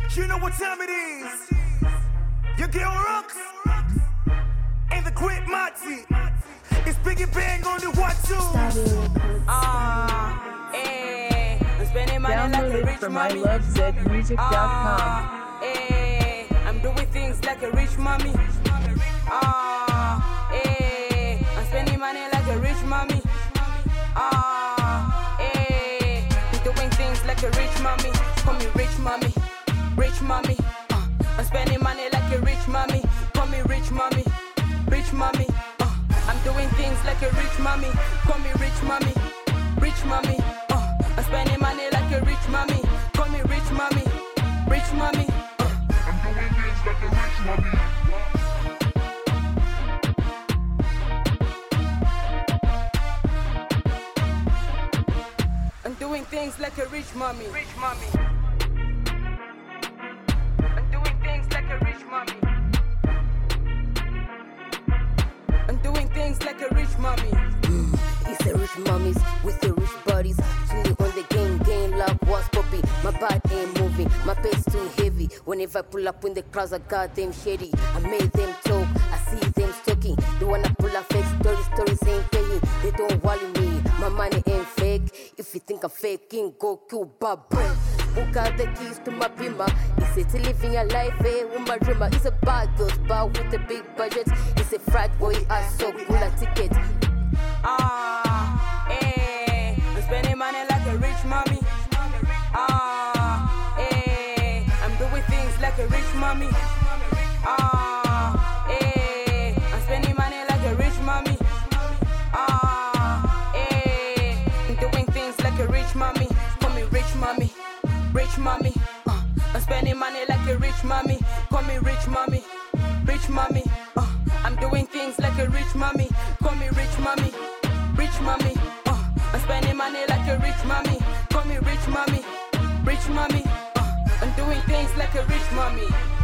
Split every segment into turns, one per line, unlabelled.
You know what time it is. Your girl rocks. And the great Marty. It's Biggie Bang on the one two.
I'm spending money like a rich
from
mommy.
ilovezmusic.com.
I'm doing things like a rich mommy. I'm spending money like a rich mommy. I'm doing things like a rich mommy. Call me rich mommy. Rich mommy. I'm spending money like a rich mommy. Call me rich mommy. Rich mommy. I'm doing things like a rich mommy. Call me rich mommy. Rich mommy. I'm spending money like a rich mommy. Call me rich mommy. Rich mommy. I'm doing things like a rich mommy. Rich mommy. I'm doing things like a rich mommy. I'm doing things like a rich mommy.
It's a rich mommies with the rich bodies. Chilling on the game like what's poppy. My body ain't moving, my pace too heavy. Whenever I pull up in the crowds, I got them shady. I made them talk, I see them stalking. They wanna pull up fake stories ain't paying. They don't worry me, my money ain't fake. If you think I'm faking, go kill Bob. Who got the keys to my bimmer? It's a to living a life, with my dreamer. It's a bad girl bar with a big budget. It's a frat boy, I so cool a ticket.
I'm spending money like a rich mommy. I'm doing things like a rich mommy. I'm spending money like a rich mommy. I'm doing things like a rich mommy. Call me rich mommy. Rich mommy. I'm spending money like a rich mommy. Call me rich mommy. Rich mommy. I'm doing things like a rich mommy. Call me rich mommy. Rich mommy. I'm spending money like a rich mommy. Call me rich mommy. Rich mommy. I'm doing things like a rich mommy.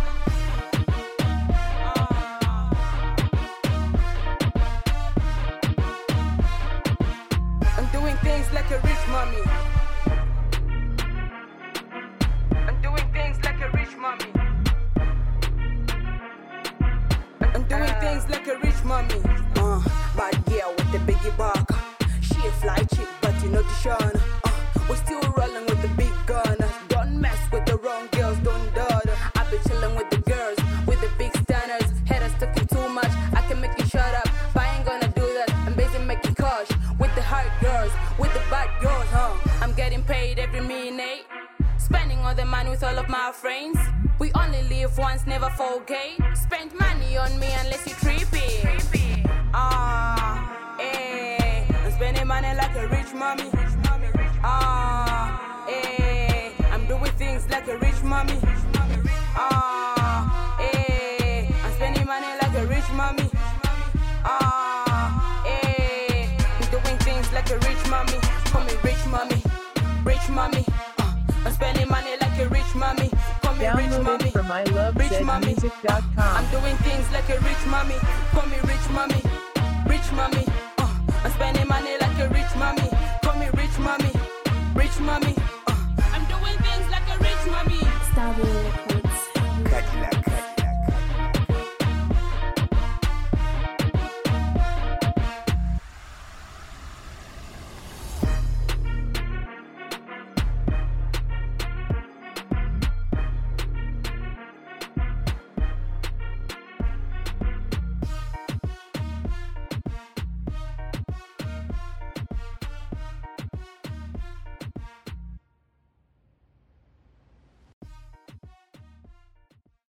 I'm doing things like a rich mommy. I'm doing things like a rich mommy. I'm doing things like a rich mommy. Bad girl with the biggie bark. She a fly chick, but you know the shun. We're still rolling with the big gun. Don't mess with the wrong girls, don't dud. I be chilling with the girls, with the big standards. Haters talking too much, I can make you shut up. But I ain't gonna do that, I'm busy making cash. With the hard girls, with the bad girls, I'm getting paid every minute. Spending all the money with all of my friends. We only live once, never forget. Spend money on me unless you trippy. I'm spending money like a rich mommy. I'm doing things like a rich mommy. I'm spending money like a rich mommy. I'm doing things like a rich mommy. Call me rich mommy. Rich mommy. I'm spending money like a rich mommy. Call me rich
Download
mommy.
it from
Rich mommy.
ilovezmusic.com.
I'm doing things like a rich mommy. Call me rich mommy. Rich mommy. I'm spending money like a rich mommy. Call me rich mommy. Rich mommy. I'm doing things like